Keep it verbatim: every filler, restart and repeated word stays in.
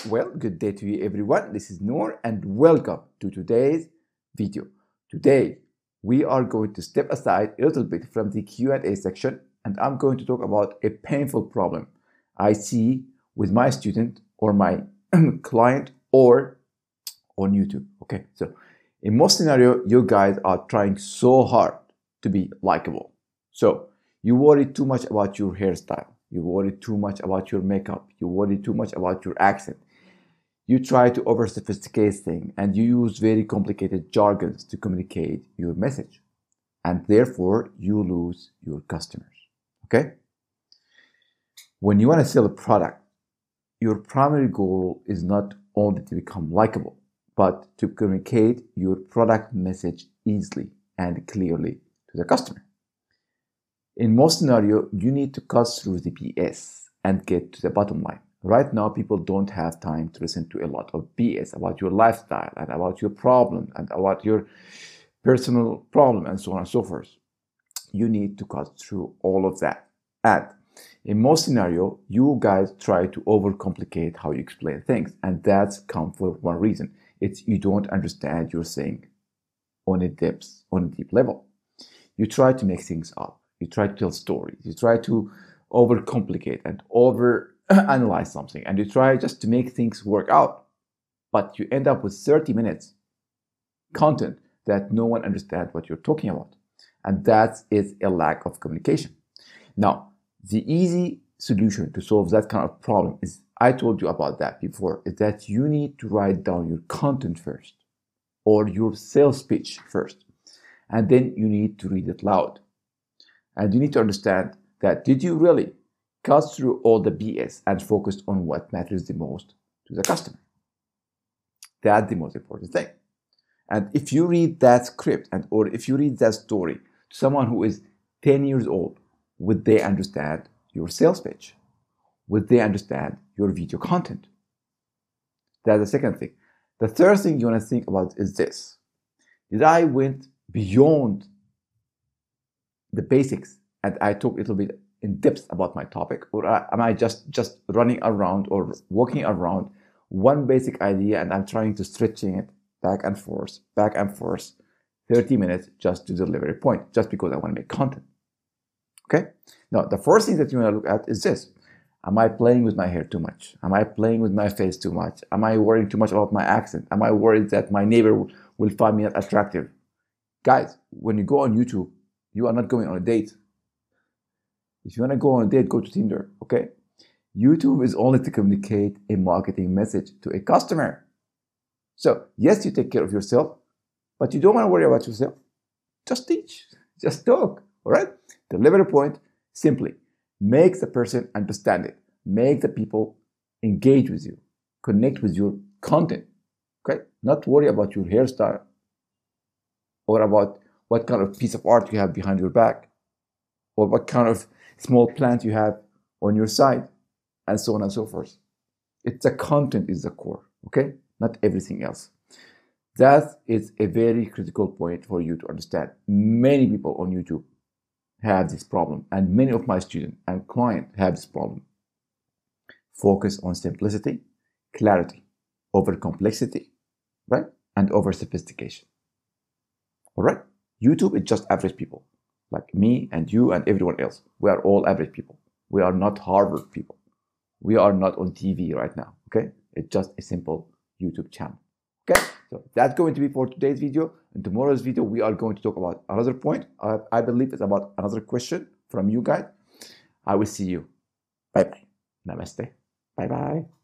Well, good day to you everyone. This is Noor and welcome to today's video. Today, we are going to step aside a little bit from the Q and A section and I'm going to talk about a painful problem I see with my student or my client or on YouTube. Okay, so in most scenario, you guys are trying so hard to be likable. So you worry too much about your hairstyle. You worry too much about your makeup. You worry too much about your accent. You try to over sophisticate things and you use very complicated jargons to communicate your message. And therefore, you lose your customers. Okay? When you want to sell a product, your primary goal is not only to become likable, but to communicate your product message easily and clearly to the customer. In most scenarios, you need to cut through the B S and get to the bottom line. Right now, people don't have time to listen to a lot of B S about your lifestyle and about your problem and about your personal problem and so on and so forth. You need to cut through all of that. And in most scenarios, you guys try to overcomplicate how you explain things. And that's come for one reason. It's you don't understand your thing on a depth, on a deep level. You try to make things up. You try to tell stories. You try to overcomplicate and over analyze something. And you try just to make things work out. But you end up with thirty minutes content that no one understands what you're talking about. And that is a lack of communication. Now, the easy solution to solve that kind of problem is, I told you about that before, is that you need to write down your content first or your sales pitch first. And then you need to read it loud. And you need to understand that did you really cut through all the B S and focus on what matters the most to the customer? That's the most important thing. And if you read that script and or if you read that story to someone who is ten years old, would they understand your sales pitch? Would they understand your video content? That's the second thing. The third thing you want to think about is this. Did I went beyond the basics and I talk a little bit in depth about my topic, or am I just just running around or walking around one basic idea and I'm trying to stretching it back and forth, back and forth, thirty minutes just to deliver a point, just because I want to make content. Okay? Now, the first thing that you want to look at is this. Am I playing with my hair too much? Am I playing with my face too much? Am I worrying too much about my accent? Am I worried that my neighbor will find me not attractive? Guys, when you go on YouTube, you are not going on a date. If you want to go on a date, go to Tinder, okay? YouTube is only to communicate a marketing message to a customer. So, yes, you take care of yourself, but you don't want to worry about yourself. Just teach, just talk, all right? Deliver a point simply. Make the person understand it. Make the people engage with you, connect with your content, okay? Not worry about your hairstyle or about what kind of piece of art you have behind your back, or what kind of small plant you have on your side, and so on and so forth. It's the content is the core, okay? Not everything else. That is a very critical point for you to understand. Many people on YouTube have this problem, and many of my students and clients have this problem. Focus on simplicity, clarity, over complexity, right? And over sophistication. All right? YouTube is just average people, like me and you and everyone else. We are all average people. We are not Harvard people. We are not on T V right now, okay? It's just a simple YouTube channel, okay? So that's going to be for today's video. In tomorrow's video, we are going to talk about another point. Uh, I believe it's about another question from you guys. I will see you. Bye-bye. Namaste. Bye-bye.